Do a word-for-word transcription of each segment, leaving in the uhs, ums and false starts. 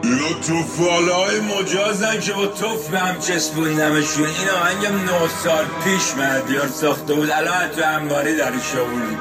اینا توفالای مجازن که با توف به هم چسبوندمشون. این آهنگم نه سال پیش مهدیار ساخته بود، الان تو انباری درش آوردیم.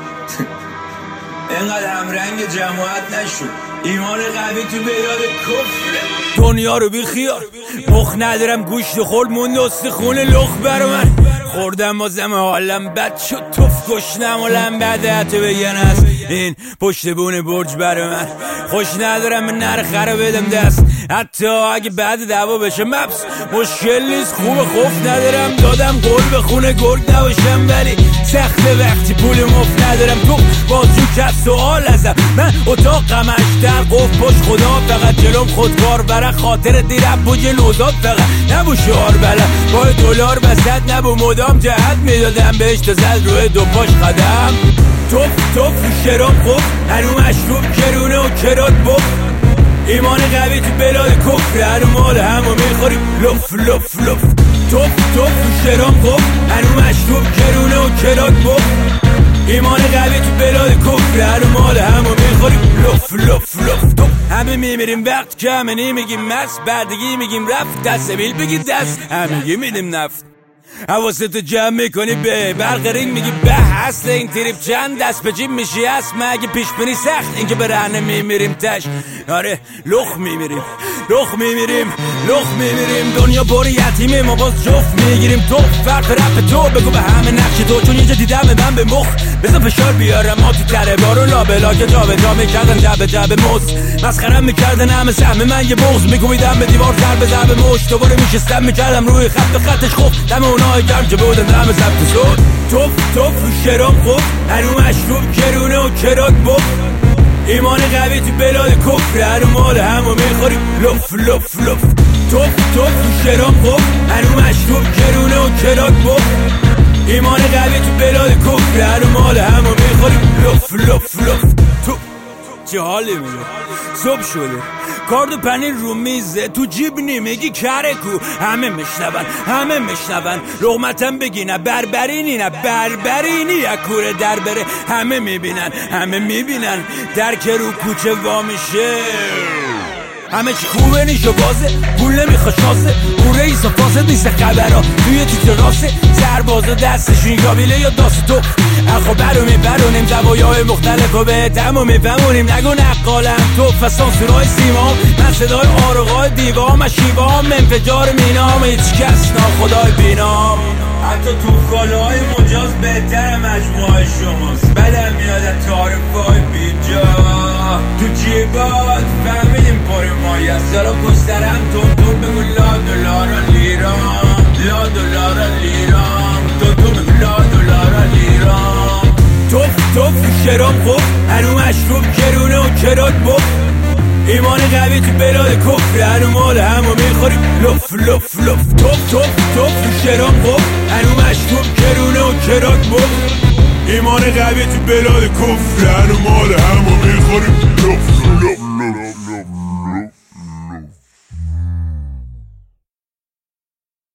اینقدر همرنگ جماعت نشد، ایمان قوی تو بیاد کفره. دنیا رو بی خیار مخ ندارم، گوشت خورد موند استخون لخ بر من. خوردم بازم حالم بد شد، توف گشنم و لنبده حتی بگن است این پشت بون برج بر من. خوش ندارم به نرخ رو بدم دست، حتی اگه بعد دعوا بشه مبس مشکل نیست. خوب خوف ندارم دادم قول به خونه گرگ نباشم، ولی سخت وقتی پول مفت ندارم. تو بازو کرد سوال ازم، من اتاقم اشتر قف پشت خدا، فقط جلوم خودکار برای خاطر دیرم بوج نوزاد. فقط نبو شعار بلد با دلار بسد، نبو مدام جهت میدادم بهش تا زد روی دو پاش قدم. توف توف شراب خوب هنو مشروب کرونه و کرات بخ، ایمان قوی تو بلاد کفر هنو مال همو میخوریم لف لف لف. توف توف شراب خوب هنو مشروب کرونه و کرات بخ، ایمان قوی تو بلاد کفر هنو مال همو میخوریم لف لف لف. تو همه میمیریم وقت که همه نمیگیم مست، بردگی میگیم رفت دست بیل بگی دست، همگی میدیم نفت. حواستو جمع میکنی به برق رینگ میگی به هست این تریپ چند دست به جیب میشی هست. مگه پیش بینی سخت اینکه به رهنه میمیریم تش؟ آره لخ میمیریم لخ میمیریم لخ میمیریم. دنیا پر یتیمه ما باز جفت میگیریم. تو فرق رپ تو بگو به همه نقش تو، چون یه جا دیدم من به مخ بزن فشار بیارم. ما تو تره بارو لابلا که جا به جا میکردن جبه جبه مز مسخرم میکردن همه سهم من یه بغض میکویدم به دیوار ضربه ضربه مش. دوباره میشستم میکردم روی خط به خطش خوب دم اونای گرم که بودن دم ضبط شد. توف توف شراب خوب هنو مشروب کرونه و کرات بخ، ایمان قوی تو بلاد کفر هنو مال همو میخوریم لف لف لف. توف توف شراب خوب هنو مشروب کرونه و کرات بخ، ایمان قوی تو بلاد کفر هنو مال همو میخوریم لف لف لف. تو چه حالی میگه صبح شده کارد و پنیر رو میزه تو جیب نیمگی کرکو، همه میشنون همه میشنون لغمتم بگینه بربرینی نه بربرینی یکوره در بره. همه میبینن همه میبینن در که رو کوچه وا میشه، همه چی خوبه نیشو بازه پول نمیخوا شاسه. اون رئیس و فاسد نیست خبرها توی تیتر راسه، سرباز و دستشون یابیله یا داست تو اخو برو میبرونیم دوایای مختلف و به تمو میفهمونیم. نگو نقالم تو فسانسورای سیمام، من صدای آرقای دیوام شیوام انفجار مینام، هیچ کس ناخدای بینام. حتی توفالای مجاز بهتر مجموعه شماست، بدم میاد تعارفای بیجا تو جیبات فهمیدیم پاری مایی است. دارا پسترم تون تون بگو لا دلارا لیرام لا دلارا لیرام تون تون بگو لا دلارا لیرام. توف توف شراب خوب هنو مشروب کرونه و کرات بخ، ایمان قوی تو بلاد کفر هنو مال همو میخوریم لف لف لف. توف توف توف شراب خوب هنو مشروب کرونه و کرات بخ، ایمان قوی تو بلاد کفر هنو مال همو میخوریم لف لف لف.